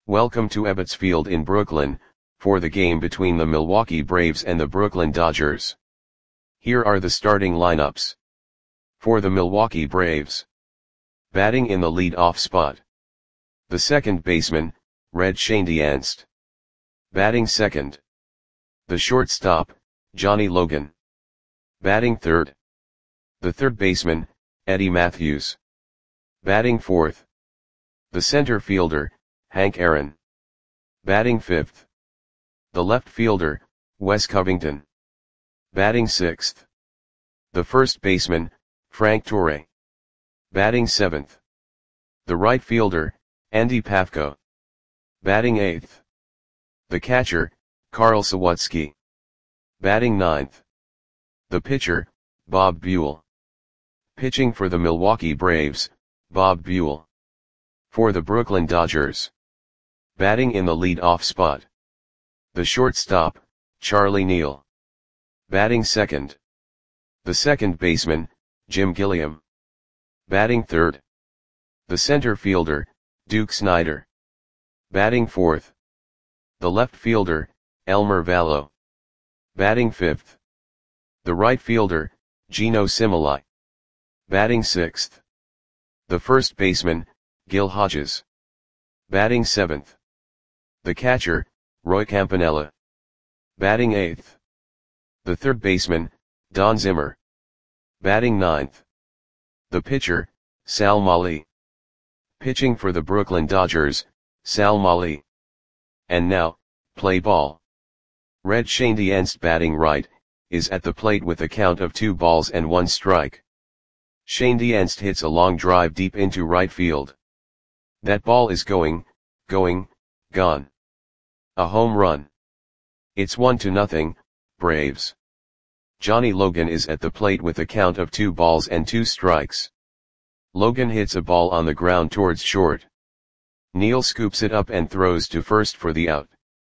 Welcome to Ebbets Field in Brooklyn, for the game between the Milwaukee Braves and the Brooklyn Dodgers. Here are the starting lineups. For the Milwaukee Braves. Batting in the lead-off spot. The second baseman, Red Schoendienst. Batting second. The shortstop, Johnny Logan. Batting third. The third baseman, Eddie Mathews. Batting fourth. The center fielder, Hank Aaron. Batting fifth. The left fielder, Wes Covington. Batting sixth. The first baseman, Frank Torre. Batting seventh. The right fielder, Andy Pafko. Batting eighth. The catcher, Carl Sawatsky. Batting ninth. The pitcher, Bob Buell. Pitching for the Milwaukee Braves, Bob Buell. For the Brooklyn Dodgers. Batting in the lead-off spot. The shortstop, Charlie Neal. Batting second. The second baseman, Jim Gilliam. Batting third. The center fielder, Duke Snider. Batting fourth. The left fielder, Elmer Vallow. Batting fifth. The right fielder, Geno Similai. Batting sixth. The first baseman, Gil Hodges. Batting seventh. The catcher, Roy Campanella. Batting eighth. The third baseman, Don Zimmer. Batting ninth. The pitcher, Sal Mali. Pitching for the Brooklyn Dodgers, Sal Mali. And now, play ball. Red Schoendienst batting right, is at the plate with a count of 2 balls and 1 strike. Schoendienst hits a long drive deep into right field. That ball is gone. A home run. It's 1-0, Braves. Johnny Logan is at the plate with a count of 2 balls and 2 strikes. Logan hits a ball on the ground towards short. Neal scoops it up and throws to first for the out.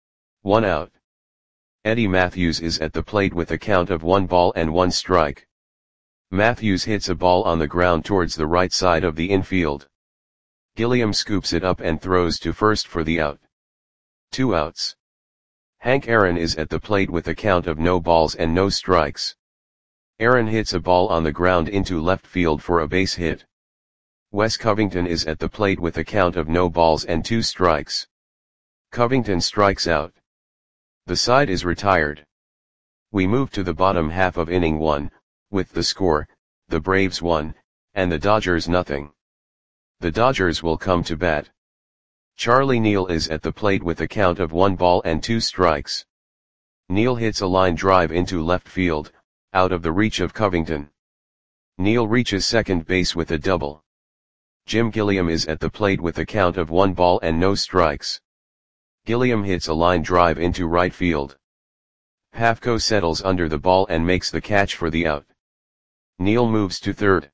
1 out. Eddie Mathews is at the plate with a count of 1 ball and 1 strike. Mathews hits a ball on the ground towards the right side of the infield. Gilliam scoops it up and throws to first for the out. 2 outs. Hank Aaron is at the plate with a count of no balls and no strikes. Aaron hits a ball on the ground into left field for a base hit. Wes Covington is at the plate with a count of no balls and 2 strikes. Covington strikes out. The side is retired. We move to the bottom half of inning 1, with the score, the Braves 1, and the Dodgers 0. The Dodgers will come to bat. Charlie Neal is at the plate with a count of 1 ball and 2 strikes. Neal hits a line drive into left field, out of the reach of Covington. Neal reaches second base with a double. Jim Gilliam is at the plate with a count of 1 ball and no strikes. Gilliam hits a line drive into right field. Pafko settles under the ball and makes the catch for the out. Neal moves to third.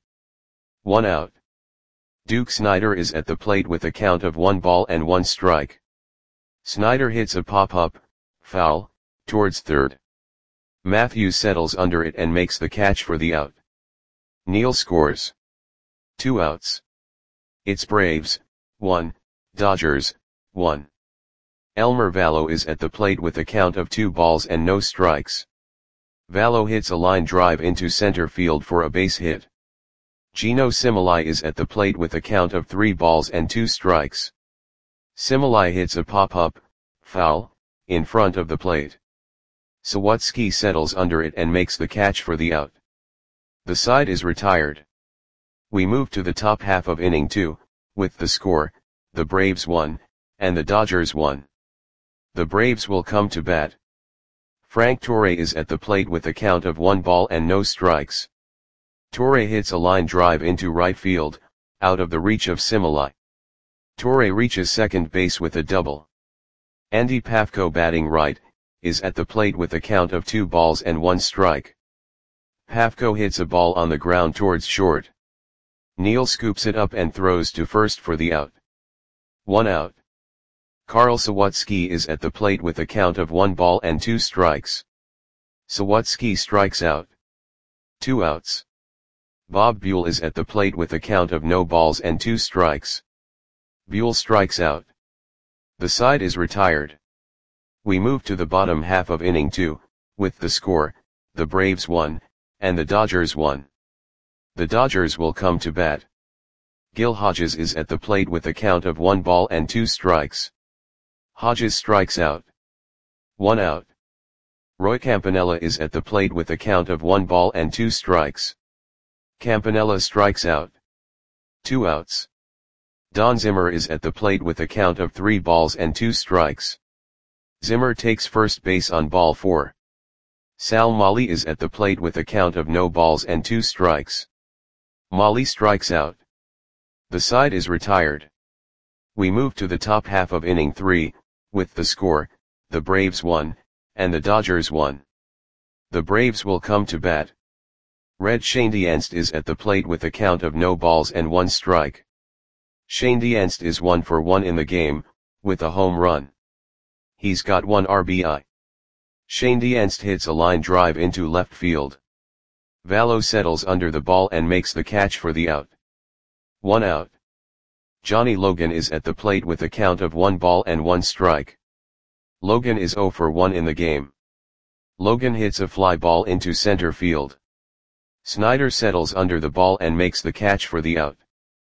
1 out. Duke Snider is at the plate with a count of 1 ball and 1 strike. Snider hits a pop-up, foul, towards third. Mathews settles under it and makes the catch for the out. Neal scores. 2 outs. It's Braves, 1, Dodgers, 1. Elmer Vallow is at the plate with a count of 2 balls and no strikes. Vallow hits a line drive into center field for a base hit. Geno Similai is at the plate with a count of 3 balls and 2 strikes. Similai hits a pop-up, foul, in front of the plate. Sawatsky settles under it and makes the catch for the out. The side is retired. We move to the top half of inning 2, with the score, the Braves 1, and the Dodgers 1. The Braves will come to bat. Frank Torre is at the plate with a count of 1 ball and no strikes. Torre hits a line drive into right field, out of the reach of Similai. Torre reaches second base with a double. Andy Pafko batting right, is at the plate with a count of 2 balls and 1 strike. Pafko hits a ball on the ground towards short. Neal scoops it up and throws to first for the out. 1 out. Carl Sawatsky is at the plate with a count of 1 ball and 2 strikes. Sawatsky strikes out. 2 outs. Bob Buell is at the plate with a count of no balls and 2 strikes. Buell strikes out. The side is retired. We move to the bottom half of inning 2, with the score, the Braves won, and the Dodgers won. The Dodgers will come to bat. Gil Hodges is at the plate with a count of 1 ball and 2 strikes. Hodges strikes out. 1 out. Roy Campanella is at the plate with a count of 1 ball and 2 strikes. Campanella strikes out. 2 outs. Don Zimmer is at the plate with a count of 3 balls and 2 strikes. Zimmer takes first base on ball 4. Sal Mali is at the plate with a count of no balls and 2 strikes. Mali strikes out. The side is retired. We move to the top half of inning 3, with the score, the Braves won, and the Dodgers won. The Braves will come to bat. Red Schoendienst is at the plate with a count of no balls and 1 strike. Schoendienst is 1 for 1 in the game, with a home run. He's got 1 RBI. Schoendienst hits a line drive into left field. Vallo settles under the ball and makes the catch for the out. 1 out. Johnny Logan is at the plate with a count of 1 ball and 1 strike. Logan is 0 for 1 in the game. Logan hits a fly ball into center field. Snyder settles under the ball and makes the catch for the out.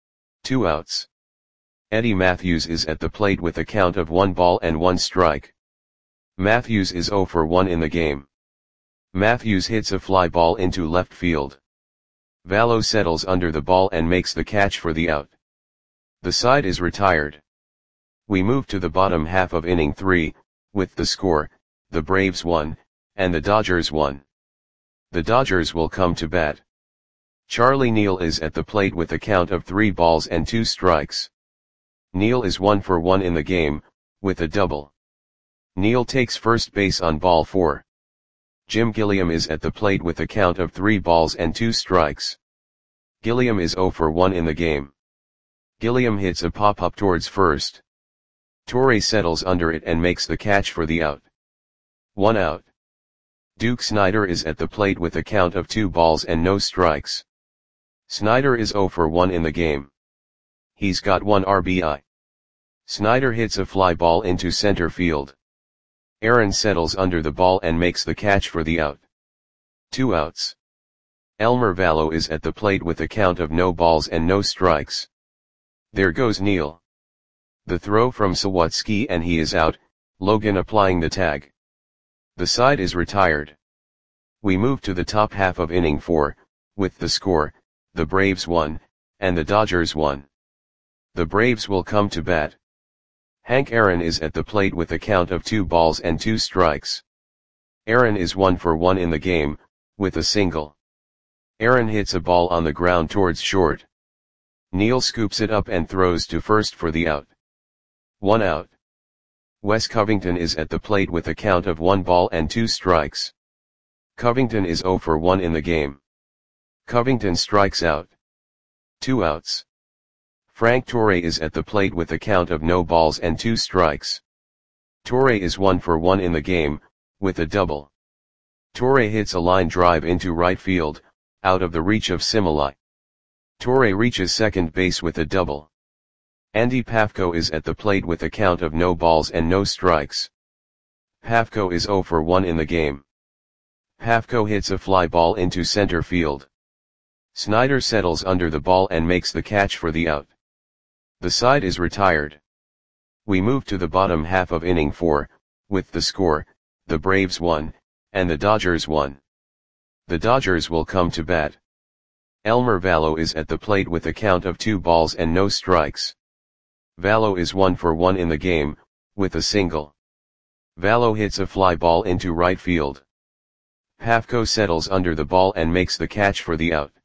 2 outs. Eddie Matthews is at the plate with a count of 1 ball and 1 strike. Matthews is 0 for 1 in the game. Matthews hits a fly ball into left field. Vallo settles under the ball and makes the catch for the out. The side is retired. We move to the bottom half of inning 3, with the score, the Braves won, and the Dodgers won. The Dodgers will come to bat. Charlie Neal is at the plate with a count of 3 balls and 2 strikes. Neal is 1 for 1 in the game, with a double. Neal takes first base on ball 4. Jim Gilliam is at the plate with a count of 3 balls and 2 strikes. Gilliam is 0 for 1 in the game. Gilliam hits a pop-up towards first. Torre settles under it and makes the catch for the out. 1 out. Duke Snider is at the plate with a count of 2 balls and no strikes. Snider is 0 for 1 in the game. He's got 1 RBI. Snider hits a fly ball into center field. Aaron settles under the ball and makes the catch for the out. 2 outs. Elmer Vallo is at the plate with a count of no balls and no strikes. There goes Neal. The throw from Sawatsky and he is out, Logan applying the tag. The side is retired. We move to the top half of inning 4, with the score, the Braves won, and the Dodgers won. The Braves will come to bat. Hank Aaron is at the plate with a count of 2 balls and 2 strikes. Aaron is 1 for 1 in the game, with a single. Aaron hits a ball on the ground towards short. Neal scoops it up and throws to first for the out. 1 out. Wes Covington is at the plate with a count of 1 ball and 2 strikes. Covington is 0 for 1 in the game. Covington strikes out. 2 outs. Frank Torre is at the plate with a count of no balls and 2 strikes. Torre is 1 for 1 in the game, with a double. Torre hits a line drive into right field, out of the reach of Similai. Torre reaches second base with a double. Andy Pafko is at the plate with a count of no balls and no strikes. Pafko is 0 for 1 in the game. Pafko hits a fly ball into center field. Snyder settles under the ball and makes the catch for the out. The side is retired. We move to the bottom half of inning 4, with the score, the Braves won, and the Dodgers won. The Dodgers will come to bat. Elmer Vallo is at the plate with a count of 2 balls and no strikes. Vallo is 1 for 1 in the game, with a single. Vallo hits a fly ball into right field. Pafko settles under the ball and makes the catch for the out.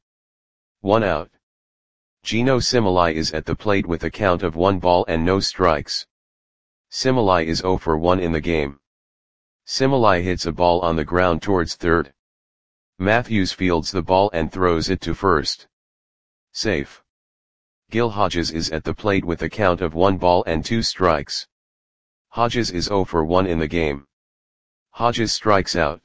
1 out. Gino Similai is at the plate with a count of 1 ball and no strikes. Similai is 0 for 1 in the game. Similai hits a ball on the ground towards third. Matthews fields the ball and throws it to first. Safe. Gil Hodges is at the plate with a count of 1 ball and 2 strikes. Hodges is 0 for 1 in the game. Hodges strikes out.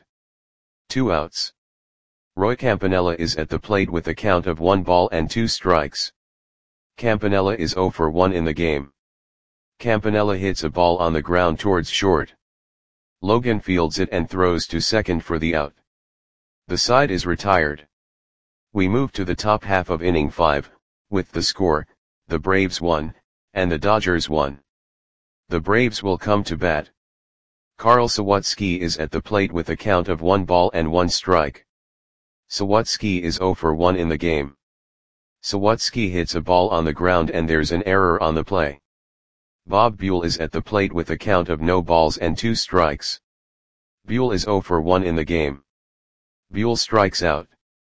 2 outs. Roy Campanella is at the plate with a count of 1 ball and 2 strikes. Campanella is 0 for 1 in the game. Campanella hits a ball on the ground towards short. Logan fields it and throws to second for the out. The side is retired. We move to the top half of inning 5, with the score, the Braves 1, and the Dodgers 1. The Braves will come to bat. Carl Sawatzky is at the plate with a count of 1 ball and 1 strike. Sawatzky is 0 for 1 in the game. Sawatzky hits a ball on the ground and there's an error on the play. Bob Buell is at the plate with a count of no balls and 2 strikes. Buell is 0 for 1 in the game. Buell strikes out.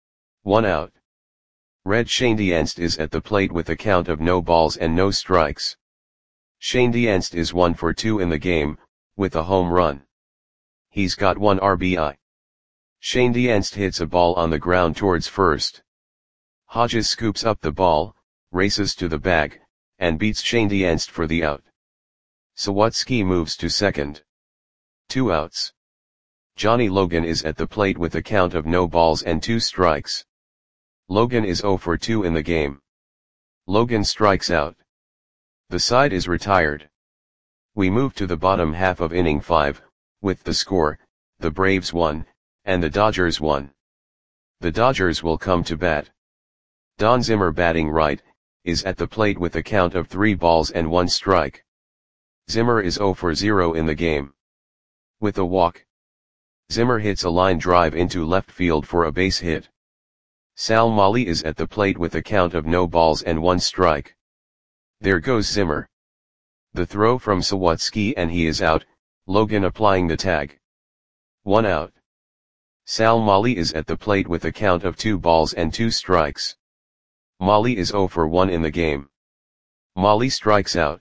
1 out. Red Schoendienst is at the plate with a count of no balls and no strikes. Schoendienst is 1 for 2 in the game, with a home run. He's got 1 RBI. Schoendienst hits a ball on the ground towards first. Hodges scoops up the ball, races to the bag, and beats Schoendienst for the out. Sawatzky moves to second. 2 outs. Johnny Logan is at the plate with a count of no balls and 2 strikes. Logan is 0 for 2 in the game. Logan strikes out. The side is retired. We move to the bottom half of inning 5, with the score, the Braves 1, and the Dodgers 1. The Dodgers will come to bat. Don Zimmer, batting right, is at the plate with a count of 3 balls and 1 strike. Zimmer is 0 for 0 in the game. With a walk, Zimmer hits a line drive into left field for a base hit. Sal Molly is at the plate with a count of no balls and 1 strike. There goes Zimmer. The throw from Sawatzky and he is out, Logan applying the tag. 1 out. Sal Molly is at the plate with a count of 2 balls and 2 strikes. Molly is 0 for 1 in the game. Molly strikes out.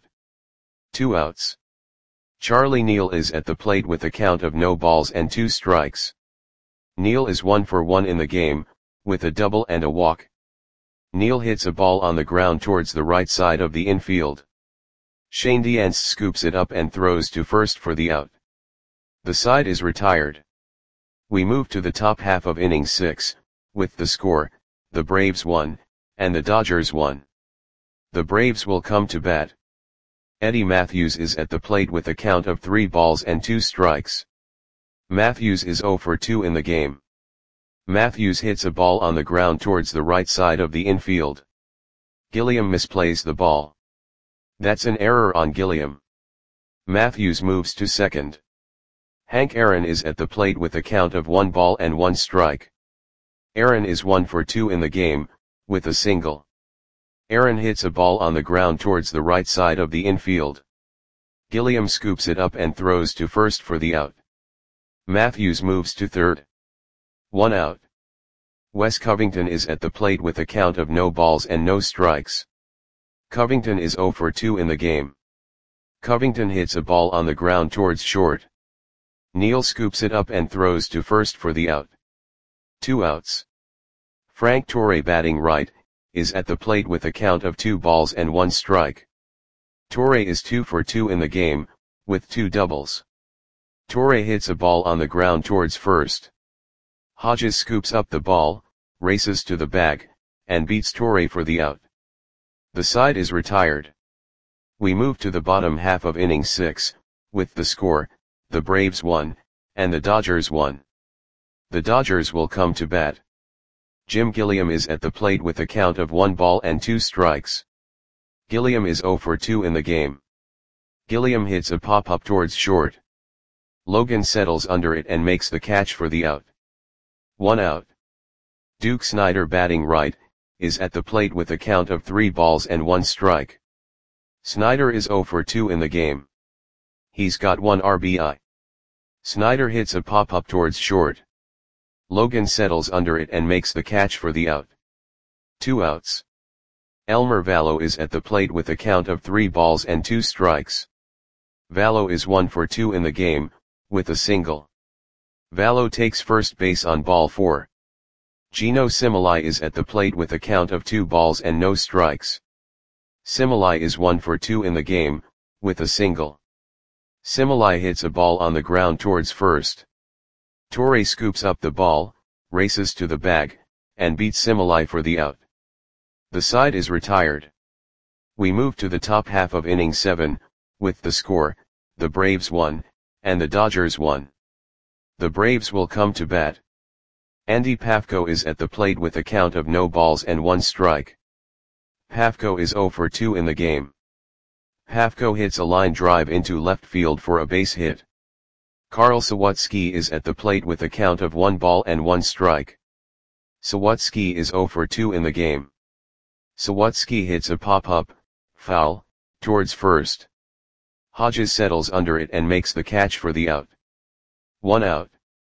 2 outs. Charlie Neal is at the plate with a count of no balls and 2 strikes. Neal is 1 for 1 in the game, with a double and a walk. Neal hits a ball on the ground towards the right side of the infield. Schoendienst scoops it up and throws to first for the out. The side is retired. We move to the top half of inning 6, with the score, the Braves 1, and the Dodgers 1. The Braves will come to bat. Eddie Matthews is at the plate with a count of 3 balls and 2 strikes. Matthews is 0 for 2 in the game. Matthews hits a ball on the ground towards the right side of the infield. Gilliam misplays the ball. That's an error on Gilliam. Matthews moves to second. Hank Aaron is at the plate with a count of 1 ball and 1 strike. Aaron is 1 for 2 in the game, with a single. Aaron hits a ball on the ground towards the right side of the infield. Gilliam scoops it up and throws to first for the out. Matthews moves to third. 1 out. Wes Covington is at the plate with a count of no balls and no strikes. Covington is 0 for 2 in the game. Covington hits a ball on the ground towards short. Neal scoops it up and throws to first for the out. 2 outs. Frank Torre, batting right, is at the plate with a count of 2 balls and 1 strike. Torre is 2 for 2 in the game, with 2 doubles. Torre hits a ball on the ground towards first. Hodges scoops up the ball, races to the bag, and beats Torre for the out. The side is retired. We move to the bottom half of inning 6, with the score, the Braves 1, and the Dodgers 1. The Dodgers will come to bat. Jim Gilliam is at the plate with a count of 1 ball and 2 strikes. Gilliam is 0 for 2 in the game. Gilliam hits a pop-up towards short. Logan settles under it and makes the catch for the out. 1 out. Duke Snider, batting right, is at the plate with a count of 3 balls and 1 strike. Snider is 0 for 2 in the game. He's got 1 RBI. Snider hits a pop-up towards short. Logan settles under it and makes the catch for the out. 2 outs. Elmer Vallo is at the plate with a count of 3 balls and 2 strikes. Vallo is 1 for 2 in the game, with a single. Vallo takes first base on ball 4. Gino Similai is at the plate with a count of 2 balls and no strikes. Similai is 1 for 2 in the game, with a single. Similai hits a ball on the ground towards first. Torre scoops up the ball, races to the bag, and beats Similai for the out. The side is retired. We move to the top half of inning 7, with the score, the Braves won, and the Dodgers won. The Braves will come to bat. Andy Pafko is at the plate with a count of no balls and 1 strike. Pafko is 0 for 2 in the game. Pafko hits a line drive into left field for a base hit. Carl Sawatsky is at the plate with a count of 1 ball and 1 strike. Sawatsky is 0 for 2 in the game. Sawatsky hits a pop-up, foul, towards first. Hodges settles under it and makes the catch for the out. 1 out.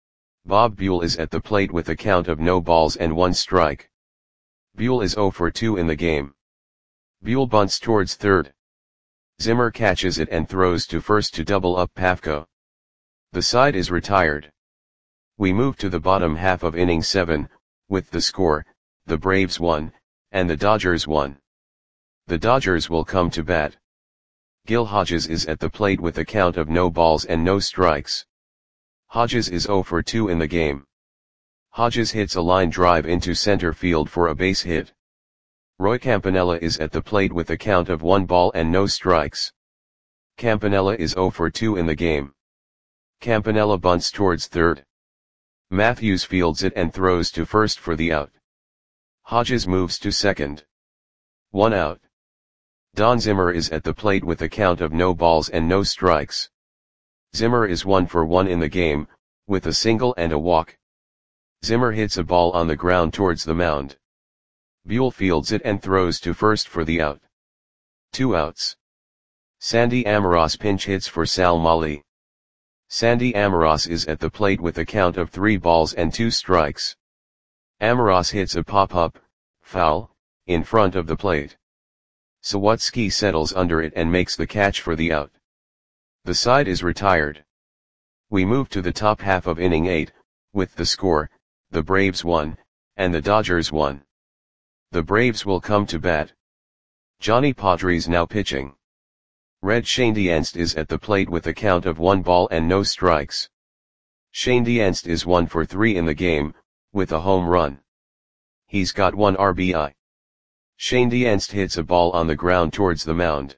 Bob Buell is at the plate with a count of no balls and 1 strike. Buell is 0 for 2 in the game. Buell bunts towards third. Zimmer catches it and throws to first to double up Pafko. The side is retired. We move to the bottom half of inning 7, with the score, the Braves won, and the Dodgers won. The Dodgers will come to bat. Gil Hodges is at the plate with a count of no balls and no strikes. Hodges is 0 for 2 in the game. Hodges hits a line drive into center field for a base hit. Roy Campanella is at the plate with a count of 1 ball and no strikes. Campanella is 0 for 2 in the game. Campanella bunts towards third. Matthews fields it and throws to first for the out. Hodges moves to second. 1 out. Don Zimmer is at the plate with a count of no balls and no strikes. Zimmer is 1 for 1 in the game, with a single and a walk. Zimmer hits a ball on the ground towards the mound. Buell fields it and throws to first for the out. 2 outs. Sandy Amoros pinch hits for Sal Mali. Sandy Amoros is at the plate with a count of 3 balls and 2 strikes. Amoros hits a pop-up, foul, in front of the plate. Sawatsky settles under it and makes the catch for the out. The side is retired. We move to the top half of inning 8, with the score, the Braves won, and the Dodgers won. The Braves will come to bat. Johnny Padres now pitching. Red Schoendienst is at the plate with a count of 1 ball and no strikes. Schoendienst is 1 for 3 in the game, with a home run. He's got 1 RBI. Schoendienst hits a ball on the ground towards the mound.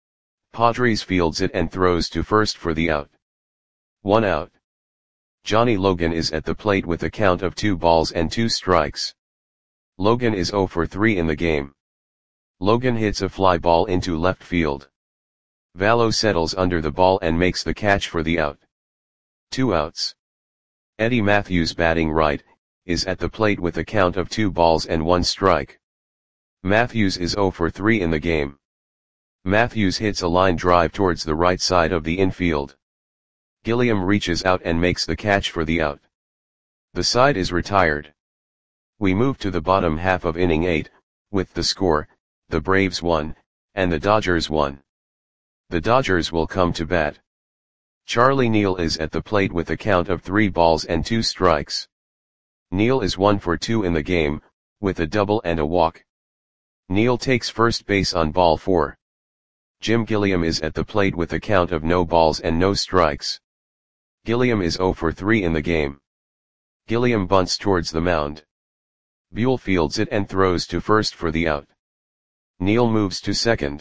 Padres fields it and throws to first for the out. 1 out. Johnny Logan is at the plate with a count of 2 balls and 2 strikes. Logan is 0 for 3 in the game. Logan hits a fly ball into left field. Vallo settles under the ball and makes the catch for the out. 2 outs. Eddie Matthews batting right, is at the plate with a count of 2 balls and 1 strike. Matthews is 0 for 3 in the game. Matthews hits a line drive towards the right side of the infield. Gilliam reaches out and makes the catch for the out. The side is retired. We move to the bottom half of inning 8, with the score, the Braves won, and the Dodgers won. The Dodgers will come to bat. Charlie Neal is at the plate with a count of 3 balls and 2 strikes. Neal is 1 for 2 in the game, with a double and a walk. Neal takes first base on ball 4. Jim Gilliam is at the plate with a count of no balls and no strikes. Gilliam is 0 for 3 in the game. Gilliam bunts towards the mound. Buell fields it and throws to first for the out. Neal moves to second.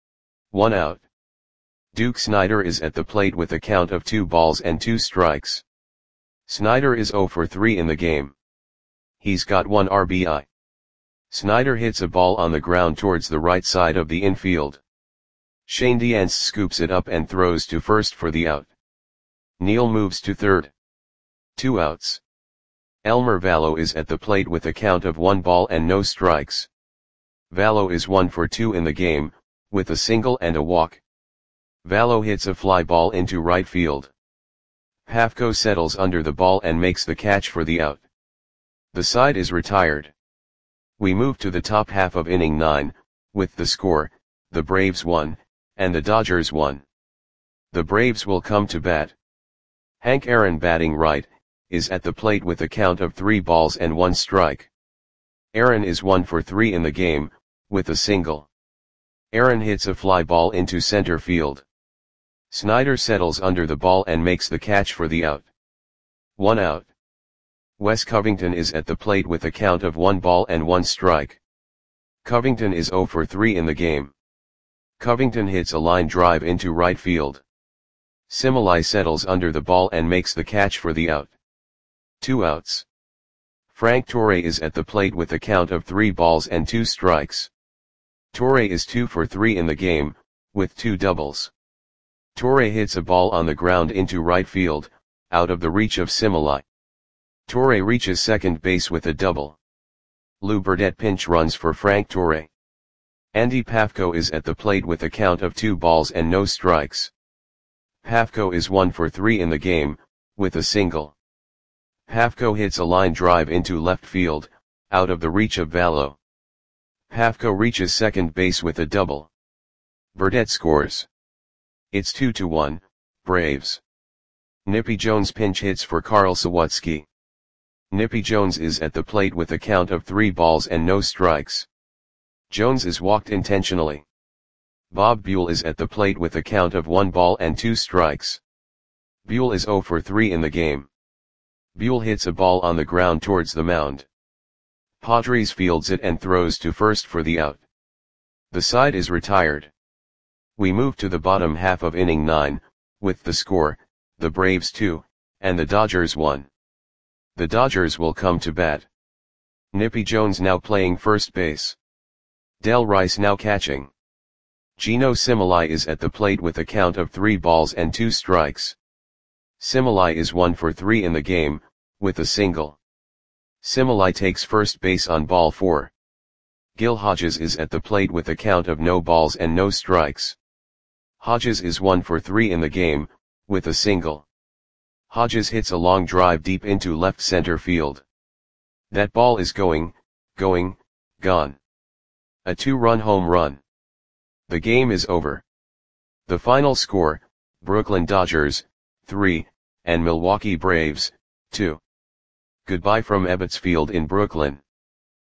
1 out. Duke Snider is at the plate with a count of 2 balls and 2 strikes. Snider is 0 for 3 in the game. He's got 1 RBI. Snider hits a ball on the ground towards the right side of the infield. Schoendienst scoops it up and throws to first for the out. Neal moves to third. 2 outs. Elmer Vallo is at the plate with a count of 1 ball and no strikes. Vallo is 1 for 2 in the game, with a single and a walk. Vallo hits a fly ball into right field. Pafko settles under the ball and makes the catch for the out. The side is retired. We move to the top half of inning 9, with the score, the Braves won, and the Dodgers won. The Braves will come to bat. Hank Aaron batting right, is at the plate with a count of 3 balls and 1 strike. Aaron is 1 for 3 in the game, with a single. Aaron hits a fly ball into center field. Snider settles under the ball and makes the catch for the out. 1 out. Wes Covington is at the plate with a count of 1 ball and 1 strike. Covington is 0 for 3 in the game. Covington hits a line drive into right field. Similai settles under the ball and makes the catch for the out. 2 outs. Frank Torre is at the plate with a count of 3 balls and 2 strikes. Torre is 2 for 3 in the game, with 2 doubles. Torre hits a ball on the ground into right field, out of the reach of Similai. Torre reaches second base with a double. Lou Burdette pinch runs for Frank Torre. Andy Pafko is at the plate with a count of 2 balls and no strikes. Pafko is 1 for 3 in the game, with a single. Pafko hits a line drive into left field, out of the reach of Vallo. Pafko reaches second base with a double. Burdette scores. It's 2-1, Braves. Nippy Jones pinch hits for Carl Sawatsky. Nippy Jones is at the plate with a count of 3 balls and no strikes. Jones is walked intentionally. Bob Buell is at the plate with a count of 1 ball and 2 strikes. Buell is 0 for 3 in the game. Buell hits a ball on the ground towards the mound. Padres fields it and throws to first for the out. The side is retired. We move to the bottom half of inning 9, with the score, the Braves 2, and the Dodgers 1. The Dodgers will come to bat. Nippy Jones now playing first base. Del Rice now catching. Gino Similai is at the plate with a count of 3 balls and 2 strikes. Similai is 1 for 3 in the game, with a single. Similai takes first base on ball 4. Gil Hodges is at the plate with a count of no balls and no strikes. Hodges is 1 for 3 in the game, with a single. Hodges hits a long drive deep into left center field. That ball is gone. A 2-run home run. The game is over. The final score, Brooklyn Dodgers, 3, and Milwaukee Braves, 2. Goodbye from Ebbets Field in Brooklyn.